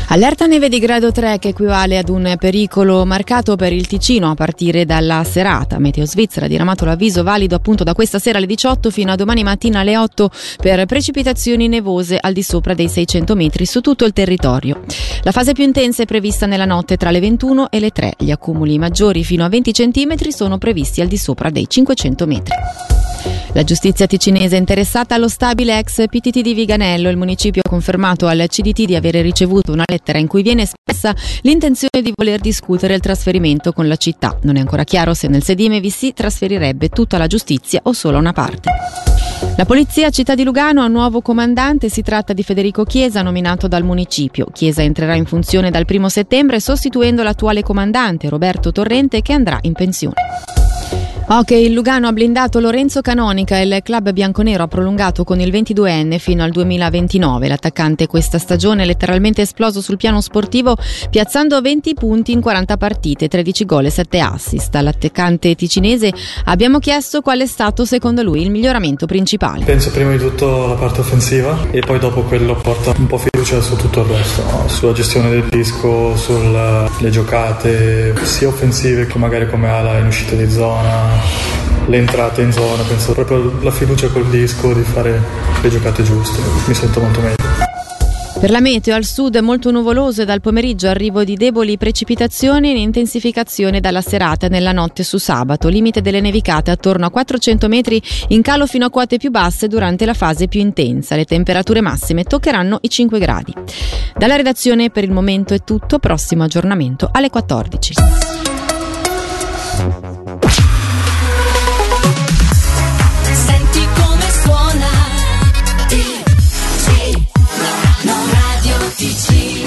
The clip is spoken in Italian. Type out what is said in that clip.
Allerta neve di grado 3 che equivale ad un pericolo marcato per il Ticino a partire dalla serata. Meteo Svizzera ha diramato l'avviso valido appunto da questa sera alle 18 fino a domani mattina alle 8 per precipitazioni nevose al di sopra dei 600 metri su tutto il territorio. La fase più intensa è prevista nella notte tra le 21 e le 3. Gli accumuli maggiori fino a 20 centimetri sono previsti al di sopra dei 500 metri. La giustizia ticinese è interessata allo stabile ex PTT di Viganello. Il municipio ha confermato al CDT di avere ricevuto una lettera in cui viene espressa l'intenzione di voler discutere il trasferimento con la città. Non è ancora chiaro se nel sedime vi si trasferirebbe tutta la giustizia o solo una parte. La polizia città di Lugano ha un nuovo comandante, si tratta di Federico Chiesa, nominato dal municipio. Chiesa entrerà in funzione dal 1 settembre sostituendo l'attuale comandante Roberto Torrente che andrà in pensione. Il Lugano ha blindato Lorenzo Canonica e il club bianconero ha prolungato con il 22enne fino al 2029. L'attaccante questa stagione è letteralmente esploso sul piano sportivo piazzando 20 punti in 40 partite, 13 gol e 7 assist. All'attaccante ticinese abbiamo chiesto qual è stato secondo lui il miglioramento principale. Penso prima di tutto la parte offensiva e poi dopo quello porta un po' fiducia su tutto il resto, no? Sulla gestione del disco, sulle giocate sia offensive che magari come ala in uscita di zona, le entrate in zona, penso proprio la fiducia col disco di fare le giocate giuste, mi sento molto meglio. Per la meteo al sud è molto nuvoloso e dal pomeriggio arrivo di deboli precipitazioni in intensificazione dalla serata e nella notte su sabato, limite delle nevicate attorno a 400 metri in calo fino a quote più basse durante la fase più intensa. Le temperature massime toccheranno i 5 gradi. Dalla redazione per il momento è tutto, prossimo aggiornamento alle 14. Radio Ticino.